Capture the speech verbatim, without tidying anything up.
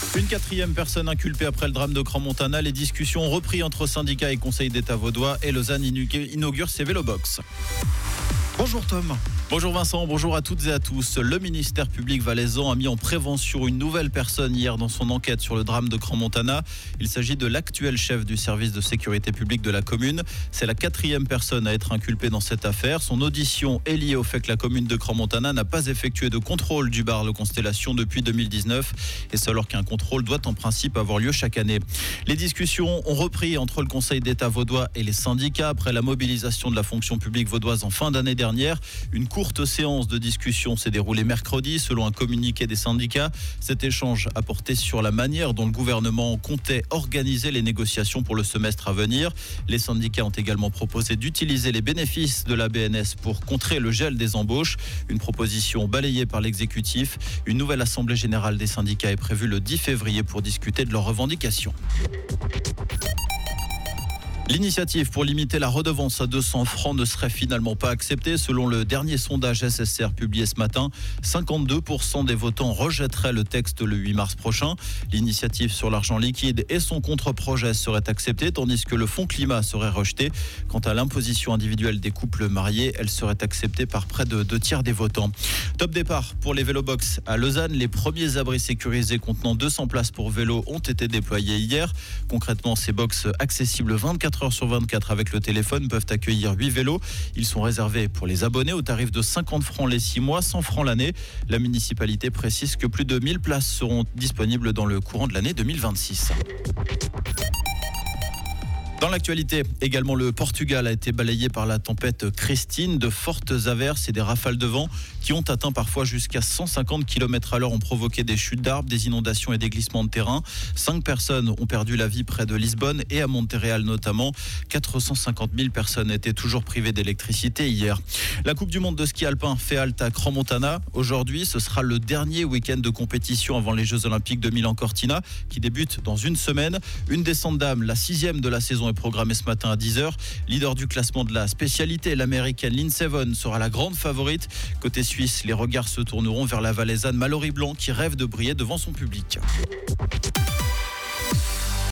Une quatrième personne inculpée après le drame de Crans-Montana. Les discussions ont repris entre syndicats et Conseil d'État vaudois et Lausanne inaugure ses vélobox. Bonjour Tom. Bonjour Vincent, bonjour à toutes et à tous. Le ministère public valaisan a mis en prévention une nouvelle personne hier dans son enquête sur le drame de Crans-Montana. Il s'agit de l'actuel chef du service de sécurité publique de la commune. C'est la quatrième personne à être inculpée dans cette affaire. Son audition est liée au fait que la commune de Crans-Montana n'a pas effectué de contrôle du bar Le Constellation depuis deux mille dix-neuf. Et ce alors qu'un contrôle doit en principe avoir lieu chaque année. Les discussions ont repris entre le Conseil d'État vaudois et les syndicats après la mobilisation de la fonction publique vaudoise en fin d'année dernière. Une courte séance de discussion s'est déroulée mercredi selon un communiqué des syndicats. Cet échange a porté sur la manière dont le gouvernement comptait organiser les négociations pour le semestre à venir. Les syndicats ont également proposé d'utiliser les bénéfices de la B N S pour contrer le gel des embauches. Une proposition balayée par l'exécutif. Une nouvelle assemblée générale des syndicats est prévue le dix février pour discuter de leurs revendications. L'initiative pour limiter la redevance à deux cents francs ne serait finalement pas acceptée. Selon le dernier sondage S S R publié ce matin, cinquante-deux pour cent des votants rejetteraient le texte le huit mars prochain. L'initiative sur l'argent liquide et son contre-projet seraient acceptés, tandis que le fonds climat serait rejeté. Quant à l'imposition individuelle des couples mariés, elle serait acceptée par près de deux tiers des votants. Top départ pour les vélobox à Lausanne. Les premiers abris sécurisés contenant deux cents places pour vélos ont été déployés hier. Concrètement, ces box accessibles vingt-quatre heures sur vingt-quatre avec le téléphone peuvent accueillir huit vélos. Ils sont réservés pour les abonnés au tarif de cinquante francs les six mois, cent francs l'année. La municipalité précise que plus de mille places seront disponibles dans le courant de l'année deux mille vingt-six. Dans l'actualité, également le Portugal a été balayé par la tempête Christine. De fortes averses et des rafales de vent qui ont atteint parfois jusqu'à cent cinquante kilomètres à l'heure ont provoqué des chutes d'arbres, des inondations et des glissements de terrain. Cinq personnes ont perdu la vie près de Lisbonne et à Montréal notamment. quatre cent cinquante mille personnes étaient toujours privées d'électricité hier. La Coupe du Monde de ski alpin fait halte à Crans-Montana. Aujourd'hui, ce sera le dernier week-end de compétition avant les Jeux Olympiques de Milan-Cortina qui débutent dans une semaine. Une descente d'âme, la sixième de la saison est programmée ce matin à dix heures. Leader du classement de la spécialité, l'américaine Lindsey Vonn sera la grande favorite. Côté suisse, les regards se tourneront vers la Valaisanne Mallory Blanc qui rêve de briller devant son public.